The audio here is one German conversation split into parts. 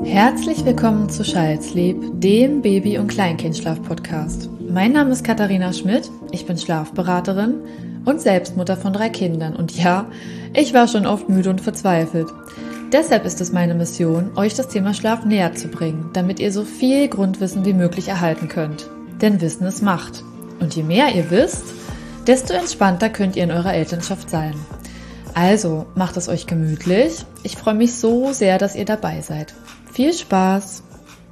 Herzlich willkommen zu Child-Sleep, dem Baby- und Kleinkindschlaf-Podcast. Mein Name ist Katharina Schmidt, ich bin Schlafberaterin und Selbstmutter von 3 Kindern. Und ja, ich war schon oft müde und verzweifelt. Deshalb ist es meine Mission, euch das Thema Schlaf näher zu bringen, damit ihr so viel Grundwissen wie möglich erhalten könnt. Denn Wissen ist Macht. Und je mehr ihr wisst, desto entspannter könnt ihr in eurer Elternschaft sein. Also, macht es euch gemütlich. Ich freue mich so sehr, dass ihr dabei seid. Viel Spaß!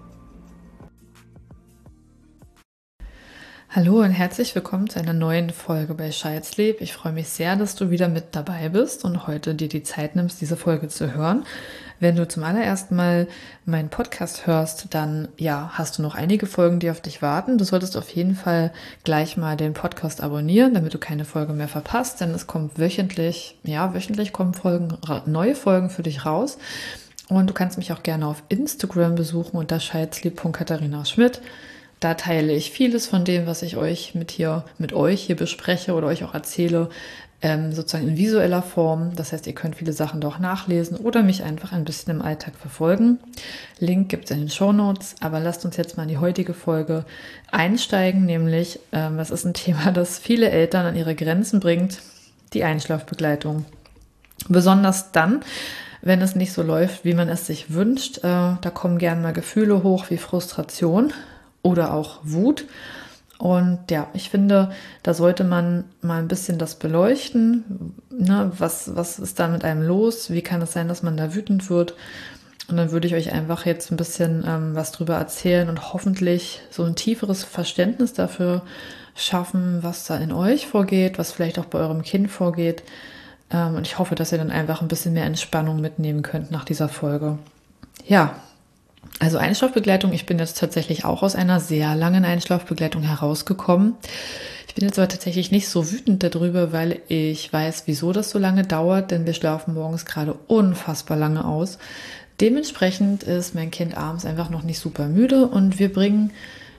Hallo und herzlich willkommen zu einer neuen Folge bei Child-Sleep. Ich freue mich sehr, dass du wieder mit dabei bist und heute dir die Zeit nimmst, diese Folge zu hören. Wenn du zum allerersten Mal meinen Podcast hörst, dann hast du noch einige Folgen, die auf dich warten. Du solltest auf jeden Fall gleich mal den Podcast abonnieren, damit du keine Folge mehr verpasst, denn es kommt wöchentlich kommen neue Folgen für dich raus. Und du kannst mich auch gerne auf Instagram besuchen unter child-sleep.katharina-schmidt. Da teile ich vieles von dem, was ich mit euch hier bespreche oder euch auch erzähle, sozusagen in visueller Form. Das heißt, ihr könnt viele Sachen doch nachlesen oder mich einfach ein bisschen im Alltag verfolgen. Link gibt es in den Shownotes, aber lasst uns jetzt mal in die heutige Folge einsteigen, nämlich, das ist ein Thema, das viele Eltern an ihre Grenzen bringt, die Einschlafbegleitung. Besonders dann, wenn es nicht so läuft, wie man es sich wünscht. Da kommen gerne mal Gefühle hoch wie Frustration oder auch Wut. Und ich finde, da sollte man mal ein bisschen das beleuchten. Ne? Was ist da mit einem los? Wie kann es sein, dass man da wütend wird? Und dann würde ich euch einfach jetzt ein bisschen was drüber erzählen und hoffentlich so ein tieferes Verständnis dafür schaffen, was da in euch vorgeht, was vielleicht auch bei eurem Kind vorgeht. Und ich hoffe, dass ihr dann einfach ein bisschen mehr Entspannung mitnehmen könnt nach dieser Folge. Ja, also Einschlafbegleitung. Ich bin jetzt tatsächlich auch aus einer sehr langen Einschlafbegleitung herausgekommen. Ich bin jetzt aber tatsächlich nicht so wütend darüber, weil ich weiß, wieso das so lange dauert, denn wir schlafen morgens gerade unfassbar lange aus. Dementsprechend ist mein Kind abends einfach noch nicht super müde und wir bringen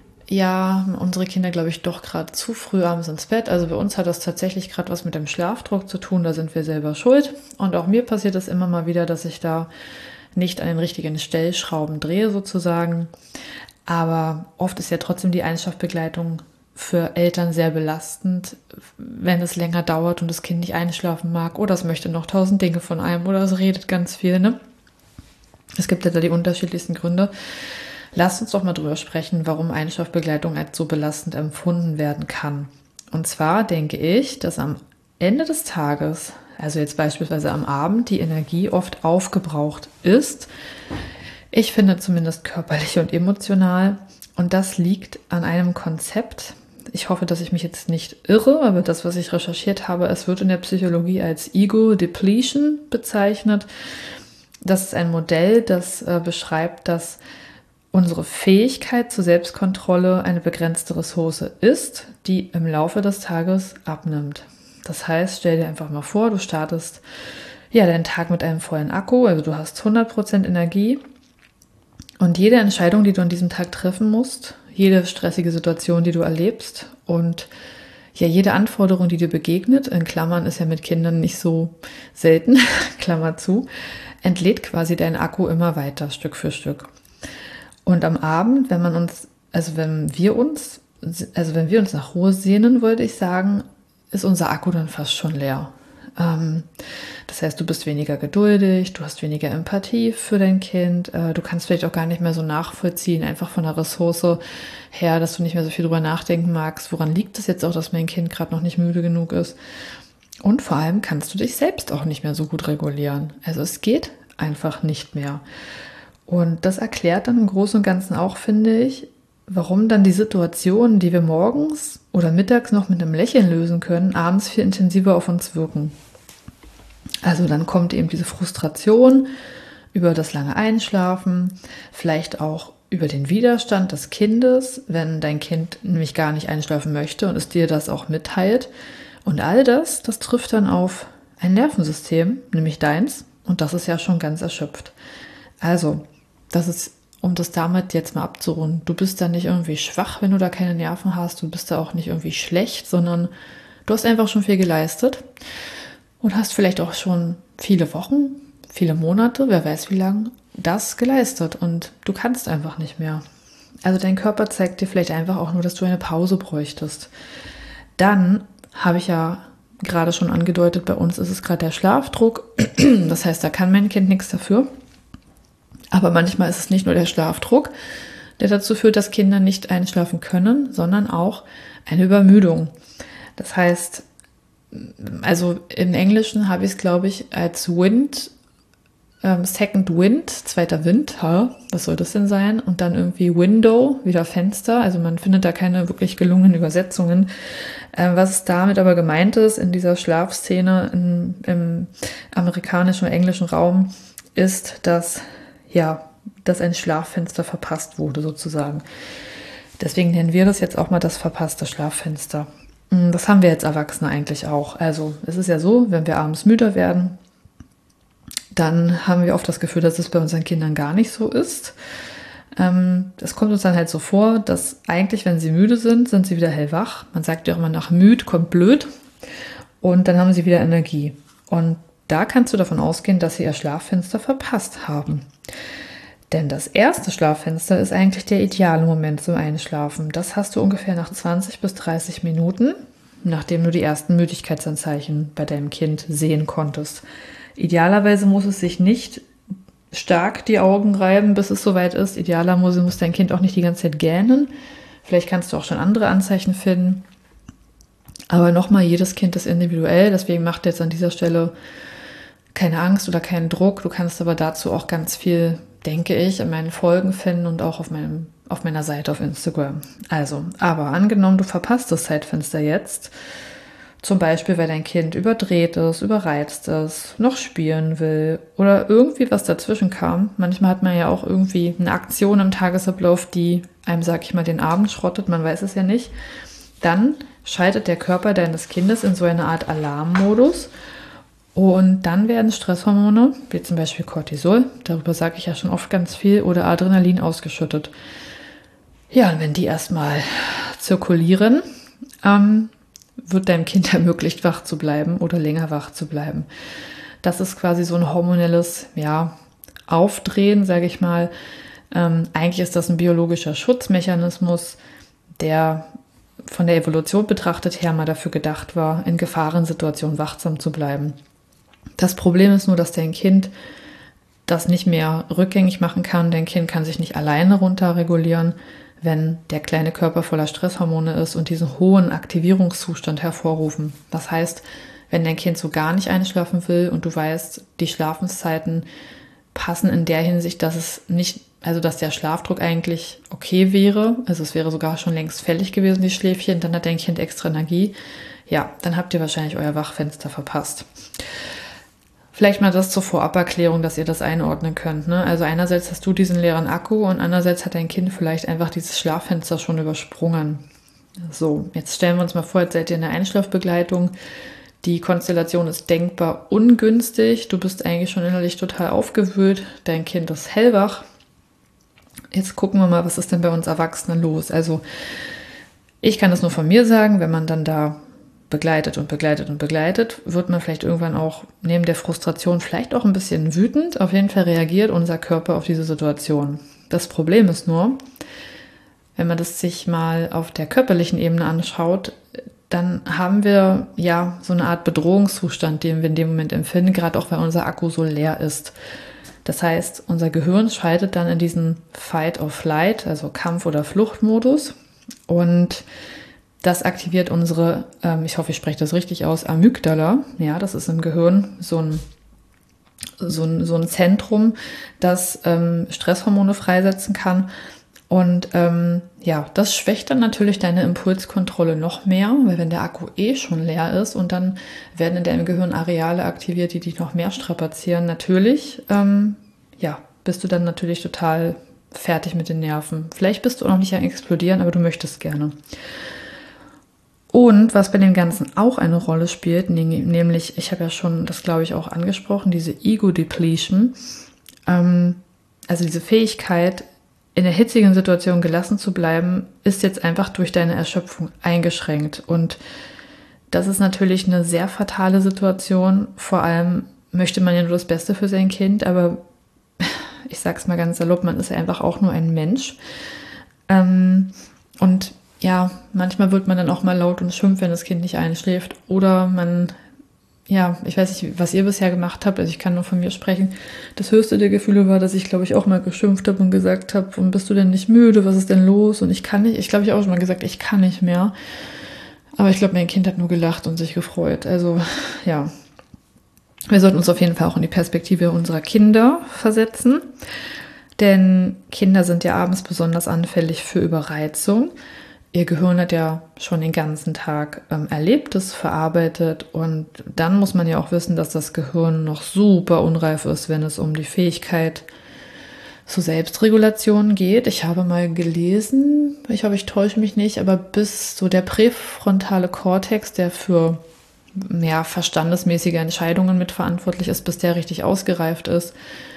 unsere Kinder, glaube ich, doch gerade zu früh abends ins Bett. Also bei uns hat das tatsächlich gerade was mit dem Schlafdruck zu tun. Da sind wir selber schuld. Und auch mir passiert es immer mal wieder, dass ich da nicht an den richtigen Stellschrauben drehe sozusagen. Aber oft ist ja trotzdem die Einschlafbegleitung für Eltern sehr belastend, wenn es länger dauert und das Kind nicht einschlafen mag oder es möchte noch 1000 Dinge von einem oder es redet ganz viel. Ne? Es gibt ja da die unterschiedlichsten Gründe. Lasst uns doch mal drüber sprechen, warum Einschlafbegleitung als so belastend empfunden werden kann. Und zwar denke ich, dass am Ende des Tages, also jetzt beispielsweise am Abend, die Energie oft aufgebraucht ist. Ich finde zumindest körperlich und emotional. Und das liegt an einem Konzept. Ich hoffe, dass ich mich jetzt nicht irre, aber das, was ich recherchiert habe, es wird in der Psychologie als Ego Depletion bezeichnet. Das ist ein Modell, das beschreibt, dass unsere Fähigkeit zur Selbstkontrolle eine begrenzte Ressource ist, die im Laufe des Tages abnimmt. Das heißt, stell dir einfach mal vor, du startest deinen Tag mit einem vollen Akku, also du hast 100% Energie und jede Entscheidung, die du an diesem Tag treffen musst, jede stressige Situation, die du erlebst und jede Anforderung, die dir begegnet, in Klammern ist ja mit Kindern nicht so selten, Klammer zu, entlädt quasi dein Akku immer weiter, Stück für Stück. Und am Abend, wenn wir uns nach Ruhe sehnen, wollte ich sagen, ist unser Akku dann fast schon leer. Das heißt, du bist weniger geduldig, du hast weniger Empathie für dein Kind, du kannst vielleicht auch gar nicht mehr so nachvollziehen, einfach von der Ressource her, dass du nicht mehr so viel drüber nachdenken magst, woran liegt es jetzt auch, dass mein Kind gerade noch nicht müde genug ist. Und vor allem kannst du dich selbst auch nicht mehr so gut regulieren. Also es geht einfach nicht mehr. Und das erklärt dann im Großen und Ganzen auch, finde ich, warum dann die Situationen, die wir morgens oder mittags noch mit einem Lächeln lösen können, abends viel intensiver auf uns wirken. Also dann kommt eben diese Frustration über das lange Einschlafen, vielleicht auch über den Widerstand des Kindes, wenn dein Kind nämlich gar nicht einschlafen möchte und es dir das auch mitteilt. Und all das trifft dann auf ein Nervensystem, nämlich deins, und das ist ja schon ganz erschöpft. Also, das ist, um das damit jetzt mal abzurunden, du bist da nicht irgendwie schwach, wenn du da keine Nerven hast, du bist da auch nicht irgendwie schlecht, sondern du hast einfach schon viel geleistet und hast vielleicht auch schon viele Wochen, viele Monate, wer weiß wie lang, das geleistet und du kannst einfach nicht mehr. Also dein Körper zeigt dir vielleicht einfach auch nur, dass du eine Pause bräuchtest. Dann habe ich ja gerade schon angedeutet, bei uns ist es gerade der Schlafdruck. Das heißt, da kann mein Kind nichts dafür. Aber manchmal ist es nicht nur der Schlafdruck, der dazu führt, dass Kinder nicht einschlafen können, sondern auch eine Übermüdung. Das heißt, also im Englischen habe ich es, glaube ich, als Second Wind, zweiter Wind, was soll das denn sein? Und dann irgendwie Window, wieder Fenster. Also man findet da keine wirklich gelungenen Übersetzungen. Was damit aber gemeint ist in dieser Schlafszene im amerikanischen und englischen Raum, ist, dass ein Schlaffenster verpasst wurde sozusagen. Deswegen nennen wir das jetzt auch mal das verpasste Schlaffenster. Das haben wir jetzt Erwachsene eigentlich auch. Also es ist ja so, wenn wir abends müder werden, dann haben wir oft das Gefühl, dass es bei unseren Kindern gar nicht so ist. Es kommt uns dann halt so vor, dass eigentlich, wenn sie müde sind, sind sie wieder hellwach. Man sagt ja auch immer, nach müd kommt blöd. Und dann haben sie wieder Energie. Und da kannst du davon ausgehen, dass sie ihr Schlaffenster verpasst haben. Denn das erste Schlaffenster ist eigentlich der ideale Moment zum Einschlafen. Das hast du ungefähr nach 20 bis 30 Minuten, nachdem du die ersten Müdigkeitsanzeichen bei deinem Kind sehen konntest. Idealerweise muss es sich nicht stark die Augen reiben, bis es soweit ist. Idealerweise muss dein Kind auch nicht die ganze Zeit gähnen. Vielleicht kannst du auch schon andere Anzeichen finden. Aber nochmal, jedes Kind ist individuell. Deswegen macht jetzt an dieser Stelle keine Angst oder keinen Druck. Du kannst aber dazu auch ganz viel, denke ich, in meinen Folgen finden und auch auf meiner Seite auf Instagram. Also, aber angenommen, du verpasst das Zeitfenster jetzt, zum Beispiel, weil dein Kind überdreht ist, überreizt ist, noch spielen will oder irgendwie was dazwischen kam. Manchmal hat man ja auch irgendwie eine Aktion im Tagesablauf, die einem, sag ich mal, den Abend schrottet, man weiß es ja nicht. Dann schaltet der Körper deines Kindes in so eine Art Alarmmodus und dann werden Stresshormone, wie zum Beispiel Cortisol, darüber sage ich ja schon oft ganz viel, oder Adrenalin ausgeschüttet. Ja, und wenn die erstmal zirkulieren, wird deinem Kind ermöglicht, wach zu bleiben oder länger wach zu bleiben. Das ist quasi so ein hormonelles, Aufdrehen, sage ich mal. Eigentlich ist das ein biologischer Schutzmechanismus, der von der Evolution betrachtet her mal dafür gedacht war, in Gefahrensituationen wachsam zu bleiben. Das Problem ist nur, dass dein Kind das nicht mehr rückgängig machen kann. Dein Kind kann sich nicht alleine runterregulieren, wenn der kleine Körper voller Stresshormone ist und diesen hohen Aktivierungszustand hervorrufen. Das heißt, wenn dein Kind so gar nicht einschlafen will und du weißt, die Schlafenszeiten passen in der Hinsicht, dass es nicht, also dass der Schlafdruck eigentlich okay wäre, also es wäre sogar schon längst fällig gewesen, die Schläfchen, dann hat dein Kind extra Energie, dann habt ihr wahrscheinlich euer Wachfenster verpasst. Vielleicht mal das zur Voraberklärung, dass ihr das einordnen könnt. Ne? Also einerseits hast du diesen leeren Akku und andererseits hat dein Kind vielleicht einfach dieses Schlaffenster schon übersprungen. So, jetzt stellen wir uns mal vor, jetzt seid ihr in der Einschlafbegleitung. Die Konstellation ist denkbar ungünstig. Du bist eigentlich schon innerlich total aufgewühlt. Dein Kind ist hellwach. Jetzt gucken wir mal, was ist denn bei uns Erwachsenen los? Also ich kann das nur von mir sagen, wenn man dann da begleitet, wird man vielleicht irgendwann auch neben der Frustration vielleicht auch ein bisschen wütend. Auf jeden Fall reagiert unser Körper auf diese Situation. Das Problem ist nur, wenn man das sich mal auf der körperlichen Ebene anschaut, dann haben wir so eine Art Bedrohungszustand, den wir in dem Moment empfinden, gerade auch weil unser Akku so leer ist. Das heißt, unser Gehirn schaltet dann in diesen Fight or Flight, also Kampf- oder Fluchtmodus, und das aktiviert unsere, ich hoffe, ich spreche das richtig aus, Amygdala. Ja, das ist im Gehirn so ein Zentrum, das Stresshormone freisetzen kann. Und das schwächt dann natürlich deine Impulskontrolle noch mehr, weil wenn der Akku schon leer ist und dann werden in deinem Gehirn Areale aktiviert, die dich noch mehr strapazieren, natürlich, bist du dann natürlich total fertig mit den Nerven. Vielleicht bist du auch noch nicht am Explodieren, aber du möchtest gerne. Und was bei dem Ganzen auch eine Rolle spielt, nämlich, ich habe ja schon das, glaube ich, auch angesprochen, diese Ego-Depletion, also diese Fähigkeit, in der hitzigen Situation gelassen zu bleiben, ist jetzt einfach durch deine Erschöpfung eingeschränkt. Und das ist natürlich eine sehr fatale Situation. Vor allem möchte man ja nur das Beste für sein Kind, aber ich sag's mal ganz salopp, man ist ja einfach auch nur ein Mensch. Und ja, manchmal wird man dann auch mal laut und schimpft, wenn das Kind nicht einschläft. Oder man, ja, ich weiß nicht, was ihr bisher gemacht habt, also ich kann nur von mir sprechen. Das höchste der Gefühle war, dass ich, glaube ich, auch mal geschimpft habe und gesagt habe, und bist du denn nicht müde, was ist denn los? Und ich kann nicht, ich glaube, ich auch schon mal gesagt, ich kann nicht mehr. Aber ich glaube, mein Kind hat nur gelacht und sich gefreut. Also ja, wir sollten uns auf jeden Fall auch in die Perspektive unserer Kinder versetzen. Denn Kinder sind ja abends besonders anfällig für Überreizung. Ihr Gehirn hat ja schon den ganzen Tag Erlebtes verarbeitet und dann muss man ja auch wissen, dass das Gehirn noch super unreif ist, wenn es um die Fähigkeit zur Selbstregulation geht. Ich habe mal gelesen, ich hoffe, ich täusche mich nicht, aber bis so der präfrontale Kortex, der für verstandesmäßige Entscheidungen mitverantwortlich ist, bis der richtig ausgereift ist,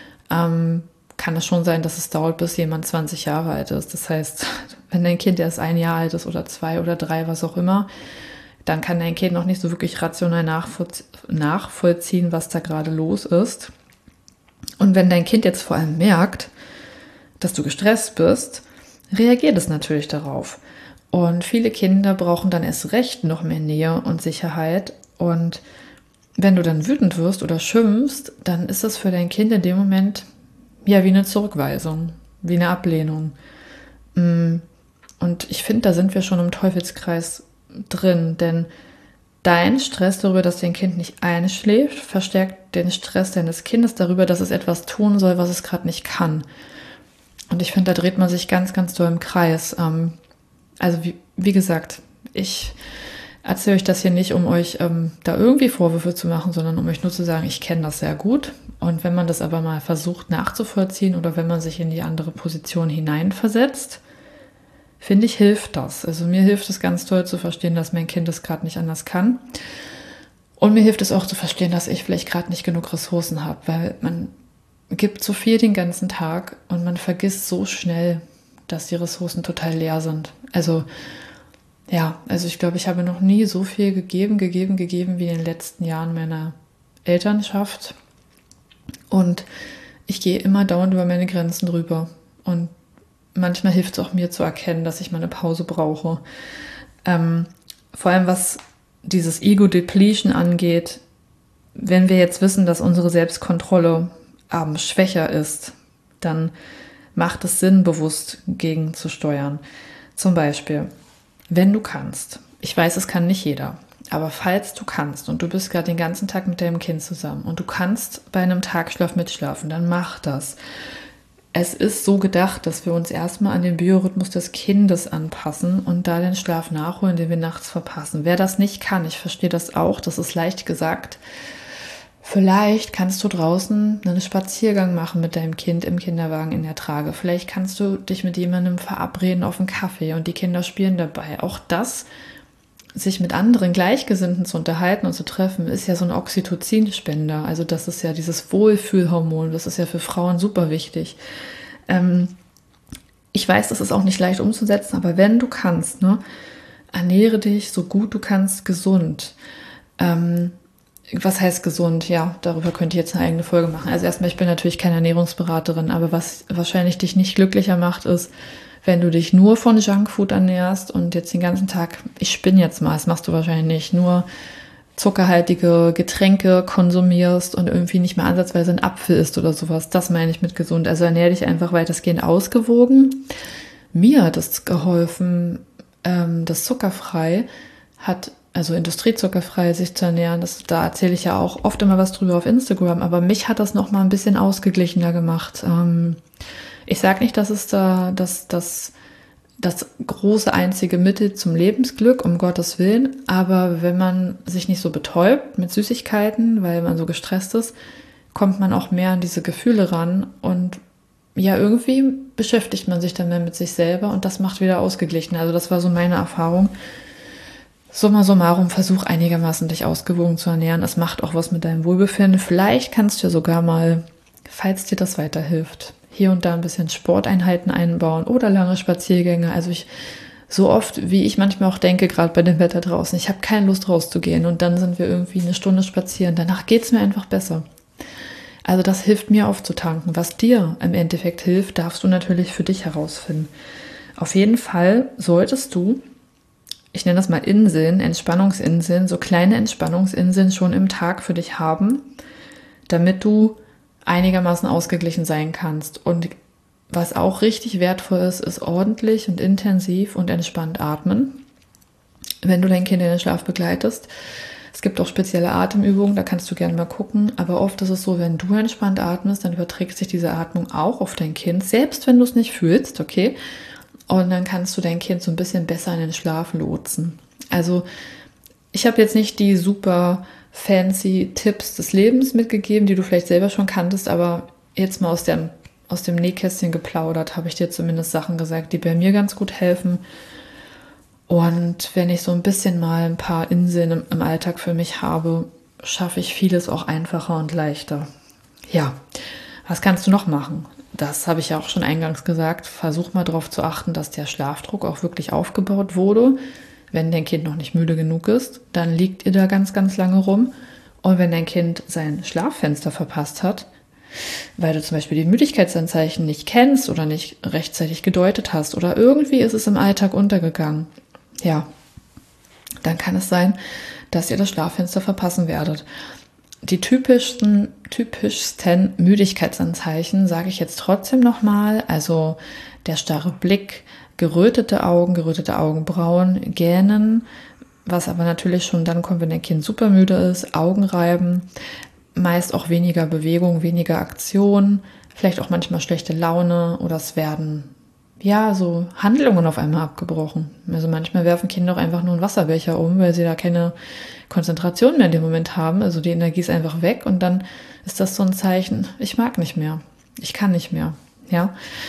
kann es schon sein, dass es dauert, bis jemand 20 Jahre alt ist. Das heißt, wenn dein Kind erst 1 Jahr alt ist oder 2 oder 3, was auch immer, dann kann dein Kind noch nicht so wirklich rational nachvollziehen, was da gerade los ist. Und wenn dein Kind jetzt vor allem merkt, dass du gestresst bist, reagiert es natürlich darauf. Und viele Kinder brauchen dann erst recht noch mehr Nähe und Sicherheit. Und wenn du dann wütend wirst oder schimpfst, dann ist das für dein Kind in dem Moment ja wie eine Zurückweisung, wie eine Ablehnung. Und ich finde, da sind wir schon im Teufelskreis drin, denn dein Stress darüber, dass dein Kind nicht einschläft, verstärkt den Stress deines Kindes darüber, dass es etwas tun soll, was es gerade nicht kann. Und ich finde, da dreht man sich ganz, ganz doll im Kreis. Also wie gesagt, ich erzähle euch das hier nicht, um euch da irgendwie Vorwürfe zu machen, sondern um euch nur zu sagen, ich kenne das sehr gut. Und wenn man das aber mal versucht nachzuvollziehen oder wenn man sich in die andere Position hineinversetzt, finde ich, hilft das. Also mir hilft es ganz toll zu verstehen, dass mein Kind es gerade nicht anders kann. Und mir hilft es auch zu verstehen, dass ich vielleicht gerade nicht genug Ressourcen habe, weil man gibt so viel den ganzen Tag und man vergisst so schnell, dass die Ressourcen total leer sind. Also ich glaube, ich habe noch nie so viel gegeben wie in den letzten Jahren meiner Elternschaft. Und ich gehe immer dauernd über meine Grenzen drüber. Und manchmal hilft es auch mir zu erkennen, dass ich mal eine Pause brauche. Vor allem was dieses Ego-Depletion angeht, wenn wir jetzt wissen, dass unsere Selbstkontrolle abends schwächer ist, dann macht es Sinn, bewusst gegenzusteuern. Zum Beispiel, wenn du kannst, ich weiß, es kann nicht jeder, aber falls du kannst und du bist gerade den ganzen Tag mit deinem Kind zusammen und du kannst bei einem Tagschlaf mitschlafen, dann mach das. Es ist so gedacht, dass wir uns erstmal an den Biorhythmus des Kindes anpassen und da den Schlaf nachholen, den wir nachts verpassen. Wer das nicht kann, ich verstehe das auch, das ist leicht gesagt. Vielleicht kannst du draußen einen Spaziergang machen mit deinem Kind im Kinderwagen in der Trage. Vielleicht kannst du dich mit jemandem verabreden auf einen Kaffee und die Kinder spielen dabei. Auch das, sich mit anderen Gleichgesinnten zu unterhalten und zu treffen, ist ja so ein Oxytocin-Spender. Also das ist ja dieses Wohlfühlhormon, das ist ja für Frauen super wichtig. Ich weiß, das ist auch nicht leicht umzusetzen, aber wenn du kannst, ernähre dich so gut du kannst gesund. Was heißt gesund? Ja, darüber könnt ihr jetzt eine eigene Folge machen. Also erstmal, ich bin natürlich keine Ernährungsberaterin, aber was wahrscheinlich dich nicht glücklicher macht, ist, wenn du dich nur von Junkfood ernährst und jetzt den ganzen Tag, ich spinne jetzt mal, das machst du wahrscheinlich nicht, nur zuckerhaltige Getränke konsumierst und irgendwie nicht mehr ansatzweise ein Apfel isst oder sowas. Das meine ich mit gesund. Also ernähre dich einfach weitestgehend ausgewogen. Mir hat es geholfen, das zuckerfrei also industriezuckerfrei sich zu ernähren. Da erzähle ich ja auch oft immer was drüber auf Instagram, aber mich hat das nochmal ein bisschen ausgeglichener gemacht. Ich sage nicht, dass es da das große einzige Mittel zum Lebensglück, um Gottes Willen, aber wenn man sich nicht so betäubt mit Süßigkeiten, weil man so gestresst ist, kommt man auch mehr an diese Gefühle ran und ja, irgendwie beschäftigt man sich dann mehr mit sich selber und das macht wieder ausgeglichen. Also das war so meine Erfahrung. Summa summarum, versuch einigermaßen dich ausgewogen zu ernähren. Es macht auch was mit deinem Wohlbefinden. Vielleicht kannst du ja sogar mal, falls dir das weiterhilft, hier und da ein bisschen Sporteinheiten einbauen oder lange Spaziergänge. Also so oft, wie ich manchmal auch denke, gerade bei dem Wetter draußen, ich habe keine Lust rauszugehen und dann sind wir irgendwie eine Stunde spazieren. Danach geht es mir einfach besser. Also das hilft mir aufzutanken. Was dir im Endeffekt hilft, darfst du natürlich für dich herausfinden. Auf jeden Fall solltest du, ich nenne das mal Inseln, Entspannungsinseln, so kleine Entspannungsinseln schon im Tag für dich haben, damit du einigermaßen ausgeglichen sein kannst. Und was auch richtig wertvoll ist, ist ordentlich und intensiv und entspannt atmen, wenn du dein Kind in den Schlaf begleitest. Es gibt auch spezielle Atemübungen, da kannst du gerne mal gucken. Aber oft ist es so, wenn du entspannt atmest, dann überträgt sich diese Atmung auch auf dein Kind, selbst wenn du es nicht fühlst, okay? Und dann kannst du dein Kind so ein bisschen besser in den Schlaf lotsen. Also ich habe jetzt nicht die super fancy Tipps des Lebens mitgegeben, die du vielleicht selber schon kanntest, aber jetzt mal aus dem Nähkästchen geplaudert, habe ich dir zumindest Sachen gesagt, die bei mir ganz gut helfen. Und wenn ich so ein bisschen mal ein paar Inseln im Alltag für mich habe, schaffe ich vieles auch einfacher und leichter. Ja, was kannst du noch machen? Das habe ich ja auch schon eingangs gesagt. Versuch mal darauf zu achten, dass der Schlafdruck auch wirklich aufgebaut wurde. Wenn dein Kind noch nicht müde genug ist, dann liegt ihr da ganz, ganz lange rum. Und wenn dein Kind sein Schlaffenster verpasst hat, weil du zum Beispiel die Müdigkeitsanzeichen nicht kennst oder nicht rechtzeitig gedeutet hast oder irgendwie ist es im Alltag untergegangen, ja, dann kann es sein, dass ihr das Schlaffenster verpassen werdet. Die typischsten Müdigkeitsanzeichen sage ich jetzt trotzdem nochmal. Also der starre Blick, gerötete Augenbrauen, Gähnen, was aber natürlich schon dann kommt, wenn dein Kind super müde ist, Augenreiben, meist auch weniger Bewegung, weniger Aktion, vielleicht auch manchmal schlechte Laune oder es werden so Handlungen auf einmal abgebrochen. Also manchmal werfen Kinder auch einfach nur einen Wasserbecher um, weil sie da keine Konzentration mehr in dem Moment haben. Also die Energie ist einfach weg und dann ist das so ein Zeichen, ich mag nicht mehr, ich kann nicht mehr. Ja?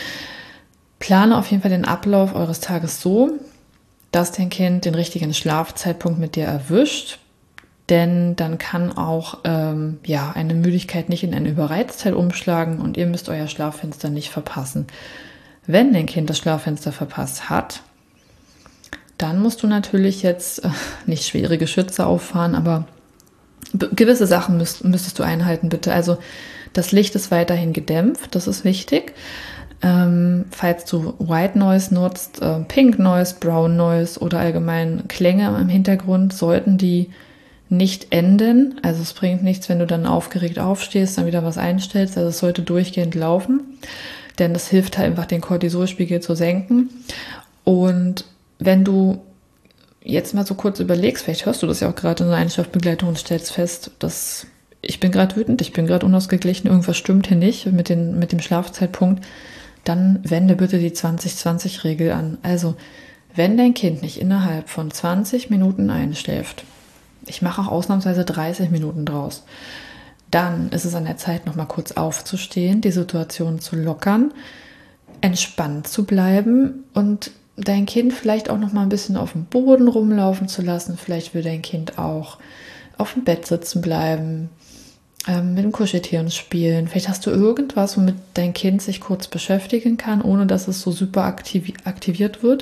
Plane auf jeden Fall den Ablauf eures Tages so, dass dein Kind den richtigen Schlafzeitpunkt mit dir erwischt, denn dann kann auch eine Müdigkeit nicht in eine Überreiztheit umschlagen und ihr müsst euer Schlaffenster nicht verpassen. Wenn dein Kind das Schlaffenster verpasst hat, dann musst du natürlich jetzt nicht schwere Geschütze auffahren, aber gewisse Sachen müsstest du einhalten, bitte. Also das Licht ist weiterhin gedämpft, das ist wichtig. Falls du White Noise nutzt, Pink Noise, Brown Noise oder allgemein Klänge im Hintergrund, sollten die nicht enden. Also es bringt nichts, wenn du dann aufgeregt aufstehst, dann wieder was einstellst. Also es sollte durchgehend laufen, denn das hilft halt einfach, den Cortisolspiegel zu senken. Und wenn du jetzt mal so kurz überlegst, vielleicht hörst du das ja auch gerade in der Einschlafbegleitung und stellst fest, dass ich bin gerade wütend, ich bin gerade unausgeglichen, irgendwas stimmt hier nicht mit dem Schlafzeitpunkt, dann wende bitte die 20-20-Regel an. Also, wenn dein Kind nicht innerhalb von 20 Minuten einschläft, ich mache auch ausnahmsweise 30 Minuten draus, dann ist es an der Zeit, nochmal kurz aufzustehen, die Situation zu lockern, entspannt zu bleiben und dein Kind vielleicht auch nochmal ein bisschen auf dem Boden rumlaufen zu lassen. Vielleicht will dein Kind auch auf dem Bett sitzen bleiben, mit dem Kuscheltieren spielen. Vielleicht hast du irgendwas, womit dein Kind sich kurz beschäftigen kann, ohne dass es so super aktiviert wird.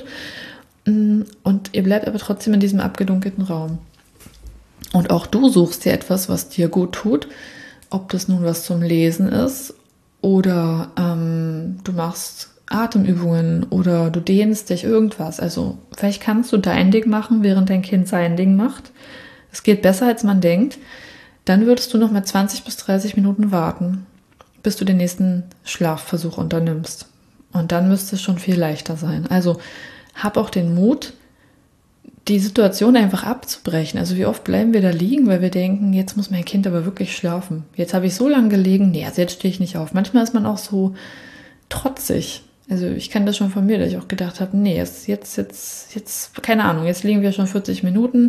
Und ihr bleibt aber trotzdem in diesem abgedunkelten Raum. Und auch du suchst dir etwas, was dir gut tut, ob das nun was zum Lesen ist oder du machst Atemübungen oder du dehnst dich, irgendwas. Also vielleicht kannst du dein Ding machen, während dein Kind sein Ding macht. Es geht besser, als man denkt. Dann würdest du noch mal 20 bis 30 Minuten warten, bis du den nächsten Schlafversuch unternimmst. Und dann müsste es schon viel leichter sein. Also hab auch den Mut, die Situation einfach abzubrechen. Also wie oft bleiben wir da liegen, weil wir denken, jetzt muss mein Kind aber wirklich schlafen. Jetzt habe ich so lange gelegen, nee, also jetzt stehe ich nicht auf. Manchmal ist man auch so trotzig. Also ich kann das schon von mir, dass ich auch gedacht habe, nee, jetzt, keine Ahnung, jetzt liegen wir schon 40 Minuten.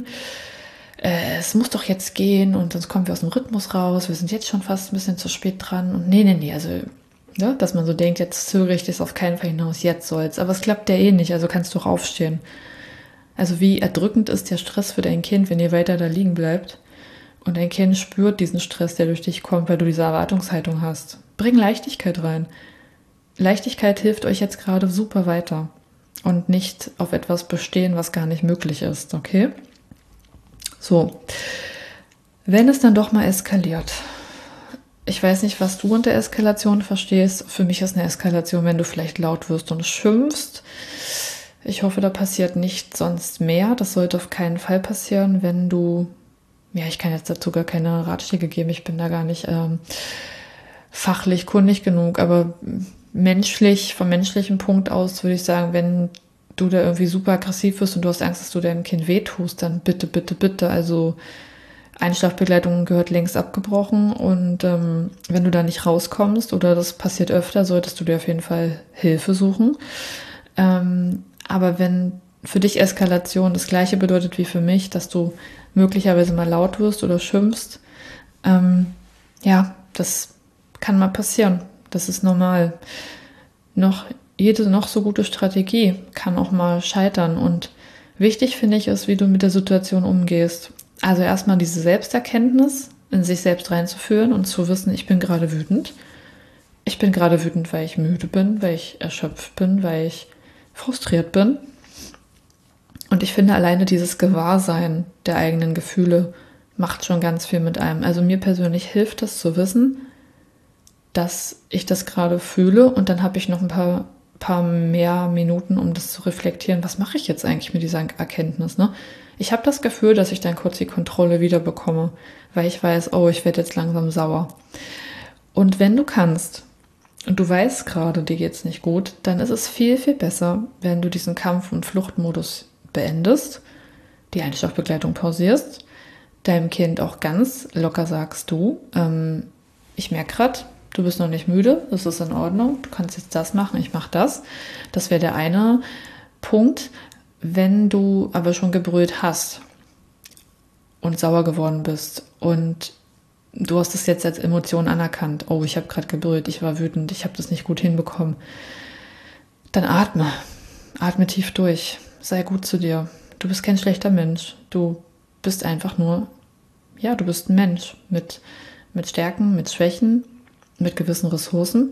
Es muss doch jetzt gehen und sonst kommen wir aus dem Rhythmus raus. Wir sind jetzt schon fast ein bisschen zu spät dran. Und nee, also ja, dass man so denkt, jetzt zögere ich das auf keinen Fall hinaus, jetzt soll's. Aber es klappt ja eh nicht, also kannst du auch aufstehen. Also wie erdrückend ist der Stress für dein Kind, wenn ihr weiter da liegen bleibt und dein Kind spürt diesen Stress, der durch dich kommt, weil du diese Erwartungshaltung hast. Bring Leichtigkeit rein. Leichtigkeit hilft euch jetzt gerade super weiter und nicht auf etwas bestehen, was gar nicht möglich ist, okay? So, wenn es dann doch mal eskaliert, ich weiß nicht, was du unter Eskalation verstehst. Für mich ist eine Eskalation, wenn du vielleicht laut wirst und schimpfst. Ich hoffe, da passiert nicht sonst mehr. Das sollte auf keinen Fall passieren, wenn du, ja, ich kann jetzt dazu gar keine Ratschläge geben. Ich bin da gar nicht fachlich kundig genug, aber vom menschlichen Punkt aus würde ich sagen, wenn du da irgendwie super aggressiv wirst und du hast Angst, dass du deinem Kind wehtust, dann bitte, bitte, bitte. Also Einschlafbegleitung gehört längst abgebrochen und wenn du da nicht rauskommst oder das passiert öfter, solltest du dir auf jeden Fall Hilfe suchen. Aber wenn für dich Eskalation das Gleiche bedeutet wie für mich, dass du möglicherweise mal laut wirst oder schimpfst, ja, das kann mal passieren. Das ist normal. Jede noch so gute Strategie kann auch mal scheitern. Und wichtig finde ich ist, wie du mit der Situation umgehst. Also erstmal diese Selbsterkenntnis in sich selbst reinzuführen und zu wissen, ich bin gerade wütend. Ich bin gerade wütend, weil ich müde bin, weil ich erschöpft bin, weil ich frustriert bin. Und ich finde, alleine dieses Gewahrsein der eigenen Gefühle macht schon ganz viel mit einem. Also mir persönlich hilft es zu wissen, dass ich das gerade fühle und dann habe ich noch ein paar mehr Minuten, um das zu reflektieren. Was mache ich jetzt eigentlich mit dieser Erkenntnis? Ne? Ich habe das Gefühl, dass ich dann kurz die Kontrolle wieder bekomme, weil ich weiß, oh, ich werde jetzt langsam sauer. Und wenn du kannst und du weißt gerade, dir geht's nicht gut, dann ist es viel, viel besser, wenn du diesen Kampf- und Fluchtmodus beendest, die Einschlafbegleitung pausierst, deinem Kind auch ganz locker sagst, du, ich merke gerade, du bist noch nicht müde, das ist in Ordnung, du kannst jetzt das machen, ich mache das. Das wäre der eine Punkt. Wenn du aber schon gebrüllt hast und sauer geworden bist und du hast es jetzt als Emotion anerkannt, oh, ich habe gerade gebrüllt, ich war wütend, ich habe das nicht gut hinbekommen, dann atme tief durch, sei gut zu dir. Du bist kein schlechter Mensch, du bist einfach nur, ja, du bist ein Mensch mit Stärken, mit Schwächen, mit gewissen Ressourcen.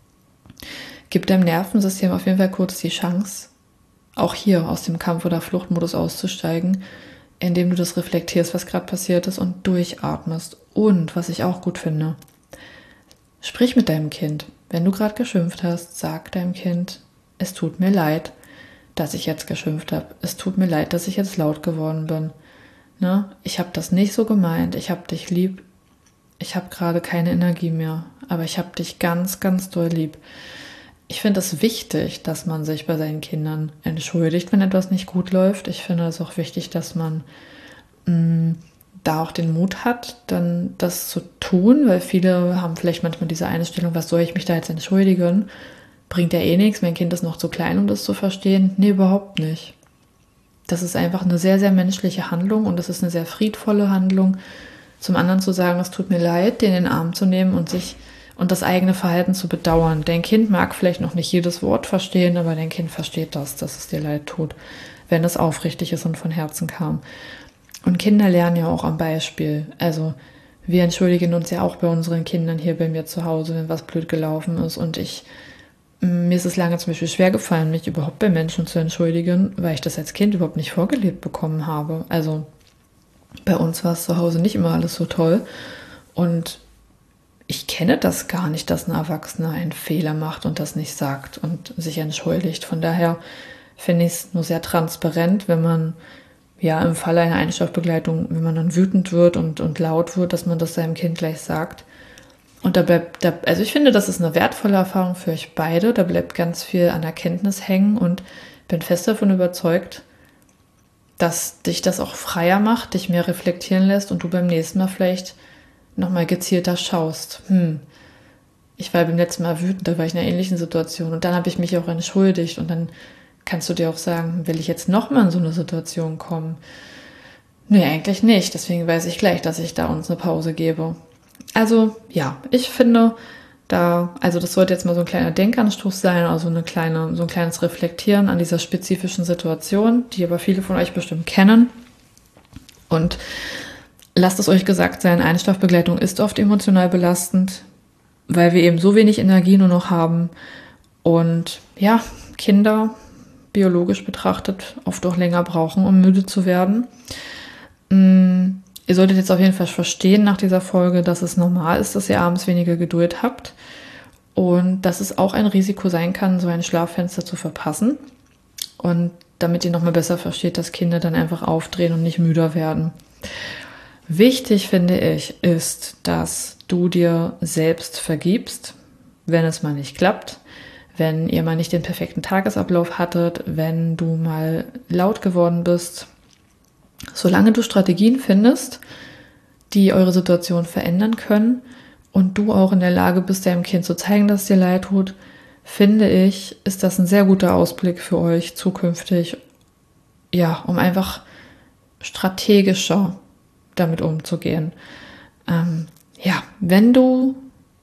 Gib deinem Nervensystem auf jeden Fall kurz die Chance, auch hier aus dem Kampf- oder Fluchtmodus auszusteigen, indem du das reflektierst, was gerade passiert ist und durchatmest. Und, was ich auch gut finde, sprich mit deinem Kind. Wenn du gerade geschimpft hast, sag deinem Kind, es tut mir leid, dass ich jetzt geschimpft habe. Es tut mir leid, dass ich jetzt laut geworden bin. Ne? Ich habe das nicht so gemeint. Ich habe dich lieb. Ich habe gerade keine Energie mehr, aber ich habe dich ganz, ganz doll lieb. Ich finde es wichtig, dass man sich bei seinen Kindern entschuldigt, wenn etwas nicht gut läuft. Ich finde es auch wichtig, dass man da auch den Mut hat, dann das zu tun, weil viele haben vielleicht manchmal diese Einstellung, was soll ich mich da jetzt entschuldigen? Bringt ja eh nichts, mein Kind ist noch zu klein, um das zu verstehen. Nee, überhaupt nicht. Das ist einfach eine sehr, sehr menschliche Handlung und das ist eine sehr friedvolle Handlung. Zum anderen zu sagen, es tut mir leid, den in den Arm zu nehmen und das eigene Verhalten zu bedauern. Dein Kind mag vielleicht noch nicht jedes Wort verstehen, aber dein Kind versteht das, dass es dir leid tut, wenn es aufrichtig ist und von Herzen kam. Und Kinder lernen ja auch am Beispiel. Also wir entschuldigen uns ja auch bei unseren Kindern hier bei mir zu Hause, wenn was blöd gelaufen ist. Und mir ist es lange zum Beispiel schwer gefallen, mich überhaupt bei Menschen zu entschuldigen, weil ich das als Kind überhaupt nicht vorgelebt bekommen habe. Also bei uns war es zu Hause nicht immer alles so toll. Und ich kenne das gar nicht, dass ein Erwachsener einen Fehler macht und das nicht sagt und sich entschuldigt. Von daher finde ich es nur sehr transparent, wenn man ja im Falle einer Einschlafbegleitung, wenn man dann wütend wird und laut wird, dass man das seinem Kind gleich sagt. Und also ich finde, das ist eine wertvolle Erfahrung für euch beide. Da bleibt ganz viel an Erkenntnis hängen und bin fest davon überzeugt, dass dich das auch freier macht, dich mehr reflektieren lässt und du beim nächsten Mal vielleicht nochmal gezielter schaust. Ich war beim letzten Mal wütend, da war ich in einer ähnlichen Situation und dann habe ich mich auch entschuldigt und dann kannst du dir auch sagen, will ich jetzt nochmal in so eine Situation kommen? Nee, eigentlich nicht. Deswegen weiß ich gleich, dass ich da uns eine Pause gebe. Also ja, ich finde, also das sollte jetzt mal so ein kleiner Denkanstoß sein, also so ein kleines Reflektieren an dieser spezifischen Situation, die aber viele von euch bestimmt kennen. Und lasst es euch gesagt sein, Einschlafbegleitung ist oft emotional belastend, weil wir eben so wenig Energie nur noch haben. Und ja, Kinder biologisch betrachtet oft auch länger brauchen, um müde zu werden. Ihr solltet jetzt auf jeden Fall verstehen nach dieser Folge, dass es normal ist, dass ihr abends weniger Geduld habt und dass es auch ein Risiko sein kann, so ein Schlaffenster zu verpassen. Und damit ihr nochmal besser versteht, dass Kinder dann einfach aufdrehen und nicht müder werden. Wichtig, finde ich, ist, dass du dir selbst vergibst, wenn es mal nicht klappt, wenn ihr mal nicht den perfekten Tagesablauf hattet, wenn du mal laut geworden bist. Solange du Strategien findest, die eure Situation verändern können und du auch in der Lage bist, deinem Kind zu zeigen, dass es dir leid tut, finde ich, ist das ein sehr guter Ausblick für euch zukünftig, ja, um einfach strategischer damit umzugehen. Wenn du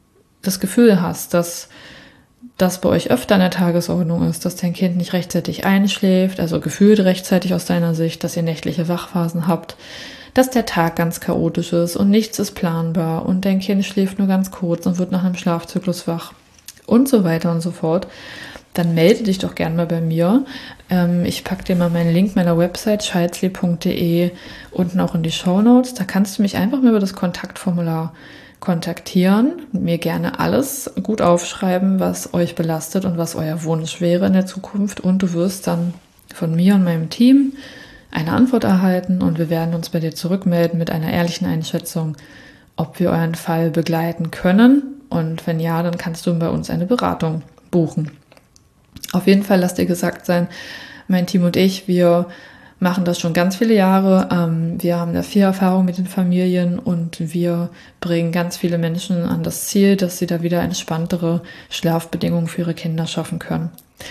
das Gefühl hast, dass das bei euch öfter an der Tagesordnung ist, dass dein Kind nicht rechtzeitig einschläft, also gefühlt rechtzeitig aus deiner Sicht, dass ihr nächtliche Wachphasen habt, dass der Tag ganz chaotisch ist und nichts ist planbar und dein Kind schläft nur ganz kurz und wird nach einem Schlafzyklus wach und so weiter und so fort, dann melde dich doch gerne mal bei mir. Ich packe dir mal meinen Link meiner Website childsleep.de unten auch in die Shownotes. Da kannst du mich einfach mal über das Kontaktformular kontaktieren, mir gerne alles gut aufschreiben, was euch belastet und was euer Wunsch wäre in der Zukunft. Und du wirst dann von mir und meinem Team eine Antwort erhalten und wir werden uns bei dir zurückmelden mit einer ehrlichen Einschätzung, ob wir euren Fall begleiten können. Und wenn ja, dann kannst du bei uns eine Beratung buchen. Auf jeden Fall lasst dir gesagt sein, mein Team und ich, wir machen das schon ganz viele Jahre. Wir haben da viel Erfahrung mit den Familien und wir bringen ganz viele Menschen an das Ziel, dass sie da wieder entspanntere Schlafbedingungen für ihre Kinder schaffen können.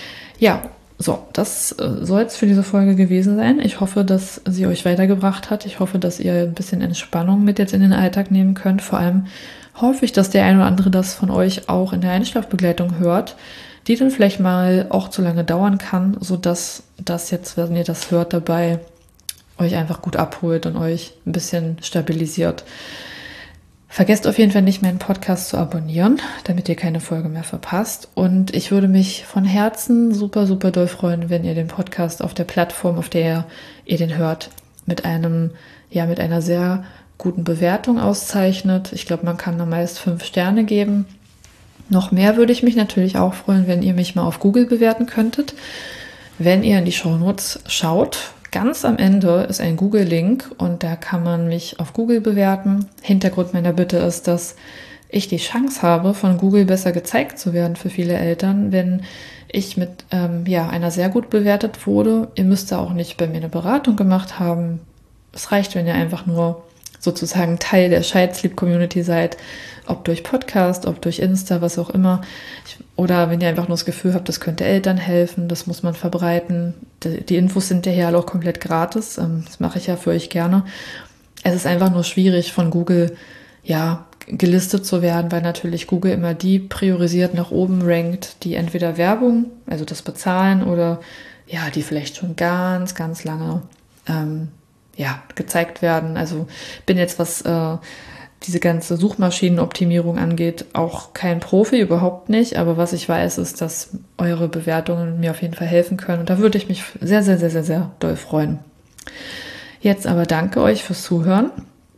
Ja, so, das soll es für diese Folge gewesen sein. Ich hoffe, dass sie euch weitergebracht hat. Ich hoffe, dass ihr ein bisschen Entspannung mit jetzt in den Alltag nehmen könnt. Vor allem hoffe ich, dass der ein oder andere das von euch auch in der Einschlafbegleitung hört, die dann vielleicht mal auch zu lange dauern kann, sodass das jetzt, wenn ihr das hört, dabei euch einfach gut abholt und euch ein bisschen stabilisiert. Vergesst auf jeden Fall nicht, meinen Podcast zu abonnieren, damit ihr keine Folge mehr verpasst. Und ich würde mich von Herzen super, super doll freuen, wenn ihr den Podcast auf der Plattform, auf der ihr den hört, mit einer sehr guten Bewertung auszeichnet. Ich glaube, man kann da meist 5 Sterne geben. Noch mehr würde ich mich natürlich auch freuen, wenn ihr mich mal auf Google bewerten könntet. Wenn ihr in die Shownotes schaut, ganz am Ende ist ein Google-Link und da kann man mich auf Google bewerten. Hintergrund meiner Bitte ist, dass ich die Chance habe, von Google besser gezeigt zu werden für viele Eltern, wenn ich mit einer sehr gut bewertet wurde. Ihr müsst da auch nicht bei mir eine Beratung gemacht haben. Es reicht, wenn ihr einfach nur sozusagen Teil der Childsleep-Community seid, ob durch Podcast, ob durch Insta, was auch immer. Oder wenn ihr einfach nur das Gefühl habt, das könnte Eltern helfen, das muss man verbreiten. Die Infos sind ja auch komplett gratis. Das mache ich ja für euch gerne. Es ist einfach nur schwierig, von Google gelistet zu werden, weil natürlich Google immer die priorisiert nach oben rankt, die entweder Werbung, also das bezahlen, oder die vielleicht schon ganz, ganz lange gezeigt werden. Also bin jetzt, was diese ganze Suchmaschinenoptimierung angeht, auch kein Profi, überhaupt nicht. Aber was ich weiß, ist, dass eure Bewertungen mir auf jeden Fall helfen können. Und da würde ich mich sehr, sehr, sehr, sehr, sehr doll freuen. Jetzt aber danke euch fürs Zuhören.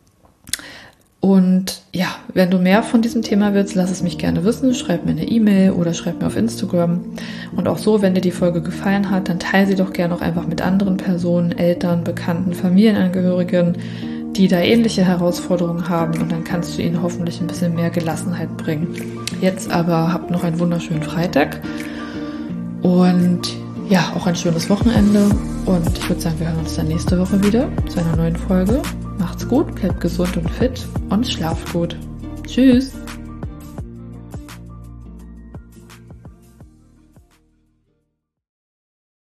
Und wenn du mehr von diesem Thema willst, lass es mich gerne wissen. Schreib mir eine E-Mail oder schreib mir auf Instagram. Und auch so, wenn dir die Folge gefallen hat, dann teile sie doch gerne auch einfach mit anderen Personen, Eltern, Bekannten, Familienangehörigen, die da ähnliche Herausforderungen haben. Und dann kannst du ihnen hoffentlich ein bisschen mehr Gelassenheit bringen. Jetzt aber habt noch einen wunderschönen Freitag. Und auch ein schönes Wochenende. Und ich würde sagen, wir hören uns dann nächste Woche wieder zu einer neuen Folge. Macht's gut, bleibt gesund und fit und schlaft gut. Tschüss!